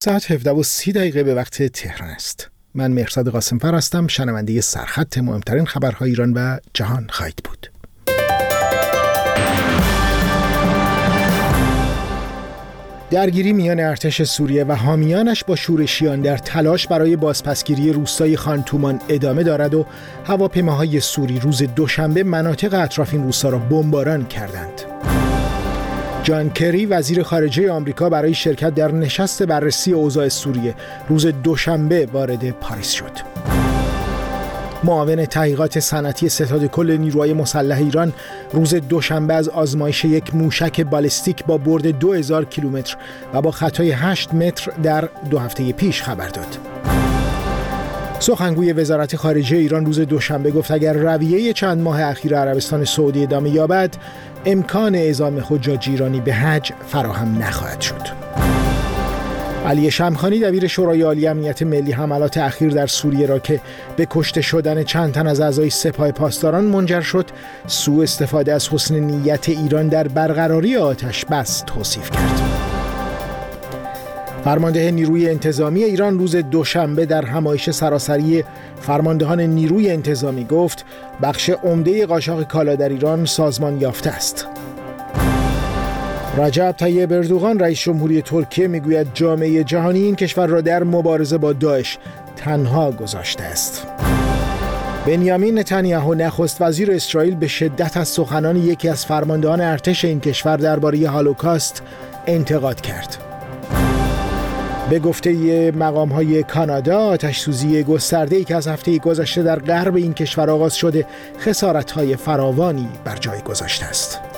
ساعت 17:30 به وقت تهران است. من مهرزاد قاسم‌فر هستم. شنونده سرخط مهمترین خبرهای ایران و جهان خواهید بود. درگیری میان ارتش سوریه و حامیانش با شورشیان در تلاش برای بازپسگیری روستای خان تومان ادامه دارد و هواپیماهای سوری روز دوشنبه مناطق اطراف این روستا را بمباران کردند. جان کری وزیر خارجه آمریکا برای شرکت در نشست بررسی اوضاع سوریه روز دوشنبه وارد پاریس شد. معاون تحقیقات صنعتی ستاد کل نیروهای مسلح ایران روز دوشنبه از آزمایش یک موشک بالستیک با برد 2000 کیلومتر و با خطای 8 متر در 2 هفته پیش خبر داد. سخنگوی وزارت خارجه ایران روز دوشنبه گفت اگر رویه چند ماه اخیر عربستان سعودی ادامه یابد، امکان اعزام حجاج ایرانی به حج فراهم نخواهد شد. علی شمخانی دبیر شورای عالی امنیت ملی حملات اخیر در سوریه را که به کشته شدن چند تن از اعضای سپاه پاسداران منجر شد، سوء استفاده از حسن نیت ایران در برقراری آتش بس توصیف کرد. فرمانده نیروی انتظامی ایران روز دوشنبه در همایش سراسری فرماندهان نیروی انتظامی گفت بخش عمده قاچاق کالا در ایران سازمان یافته است. رجب طیب اردوغان رئیس جمهوری ترکیه میگوید جامعه جهانی این کشور را در مبارزه با داعش تنها گذاشته است. بنیامین نتانیاهو نخست وزیر اسرائیل به شدت از سخنان یکی از فرماندهان ارتش این کشور درباره هولوکاست انتقاد کرد. به گفته مقام‌های کانادا، آتش‌سوزی گسترده‌ای که از هفته گذشته در غرب این کشور آغاز شده، خسارت‌های فراوانی بر جای گذاشته است.